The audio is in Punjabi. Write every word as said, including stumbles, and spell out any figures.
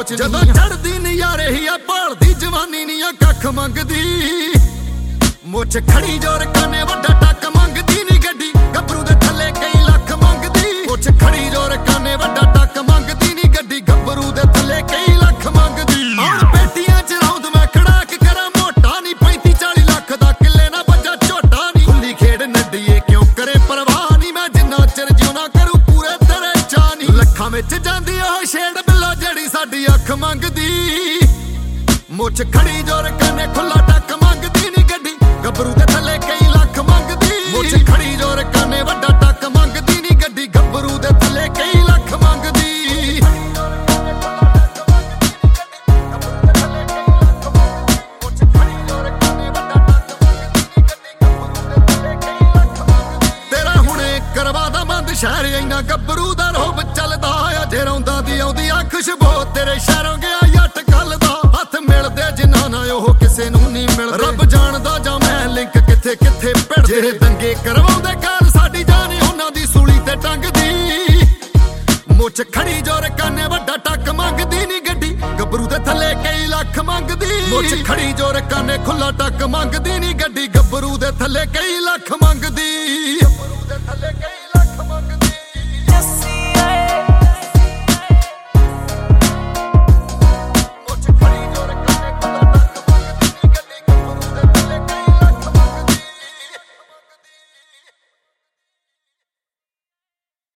ਜਦੋਂ ਚੜਦੀ ਨਜ਼ਾਰੇ ਹੀ ਆ ਭਾਲਦੀ ਜਵਾਨੀ ਨੀ ਆ ਕੱਖ ਮੰਗਦੀ ਮੁੱਛ ਖੜੀ ਜੋਰ ਕਾਨੇ ਵੱਡਾ ਟੱਕ ਮੰਗਦੀ ਨੀ ਗੱਡੀ ਗੱਭਰੂ ਦੇ ਥੱਲੇ ਕਈ ਲੱਖ ਮੰਗਦੀ ਮੁੱਛ ਖੜੀ ਜੋਰ ਕਾਨੇ ਵੱਡਾ ਟੱਕ ਮੰਗਦੀ ਨੀ ਗੱਡੀ ਗੱਭਰੂ ਦੇ ਥੱਲੇ ਕਈ ਲੱਖ ਮੰਗਦੀ ਆਹ ਪੇਟੀਆਂ ਚ ਰੌਂਦ ਮੈਂ ਖੜਾ ਕੇ ਕਰਾਂ ਮੋਟਾ ਨੀ ਪੈਂਤੀ ਚਾਲੀ ਲੱਖ ਦਾ ਕਿੱਲੇ ਨਾ ਬੱਜਾ ਝੋਟਾ ਨੀ ਖੁੱਲੀ ਖੇਡ ਨੱਡੀਏ ਕਿਉਂ ਕਰੇ ਪਰਵਾਹ ਨੀ ਮੈਂ ਜਿੰਨਾ ਚਿਰ ਜਿਉਣਾ ਕਰੂ ਪੂਰੇ ਤੇਰੇ ਚਾਹ ਨੀ ਲੱਖਾਂ ਵਿੱਚ ਜਾਂਦੀ ਉਹ ਛੇੜ ਬਿੱਲੋ ਜਿਹੜੀ ਸਾਡੀ ਅੱਖ ਮੰਗਦੀ ਮੁੱਛ ਖੜੀ ਜੋਰ ਕਾਨੇ ਖੁੱਲਾ ਟੱਕ ਮੰਗਦੀ ਨੀ ਗੱਡੀ ਗੱਭਰੂ ਦੇ ਥੱਲੇ ਕਈ ਲੱਖ ਮੰਗਦੀ ਮੁੱਛ ਖੜੀ ਜੋਰ ਕਾਨੇ ਵੱਡਾ ਟੱਕ ਮੰਗਦੀ ਨੀ ਗੱਡੀ ਗੱਭਰੂ ਦੇ ਥੱਲੇ ਕਈ ਲੱਖ ਮੰਗਦੀ ਤੇਰਾ ਹੁਣੇ ਕਰਵਾਦਾ ਬੰਦ ਸ਼ਹਿਰ ਇੰਨਾ ਗੱਭਰੂ ਦਾ ਰੋਬ ਚੱਲਦਾ ਆ ਜੇ ਰੌਂਦਾ ਦੀ ਆਉਂਦੀ ਆ ਖੁਸ਼ਬੂ ਤੇਰੇ ਸ਼ਹਿਰੋਂ ਗਿਆ ਜੱਟ ਕੱਲ ਦਾ ਹੱਥ ਮਿਲਦੇ ਜਿੰਨਾ ਨਾ ਉਹ ਕਿਸੇ ਨੂੰ ਨਹੀਂ ਮਿਲਦੇ ਰੱਬ ਜਾਣਦਾ ਜਾਂ ਮੈਂ ਲਿੰਕ ਕਿੱਥੇ ਕਿੱਥੇ ਭਿੜਦੇ ਜਿਹੜੇ ਦੰਗੇ ਕਰਵਾਉਂਦੇ ਗੱਲ ਸਾਡੀ ਜਾਨ ਉਹਨਾਂ ਦੀ ਸੂਲੀ ਤੇ ਟੰਗਦੀ ਮੁੱਛ ਖੜੀ ਜੋਰ ਕਾਨੇ ਵੱਡਾ ਟੱਕ ਮੰਗਦੀ ਨੀ ਗੱਡੀ ਗੱਭਰੂ ਦੇ ਥੱਲੇ ਕਈ ਲੱਖ ਮੰਗਦੀ ਮੁੱਛ ਖੜੀ ਜੋਰ ਕਾਨੇ ਖੁੱਲਾ ਟੱਕ ਮੰਗਦੀ ਨੀ ਗੱਡੀ ਗੱਭਰੂ ਦੇ ਥੱਲੇ ਕਈ ਲੱਖ ਮੰਗਦੀ ਗੱਭਰੂ ਦੇ ਥੱਲੇ ਕਈ ਲੱਖ ਮੰਗਦੀ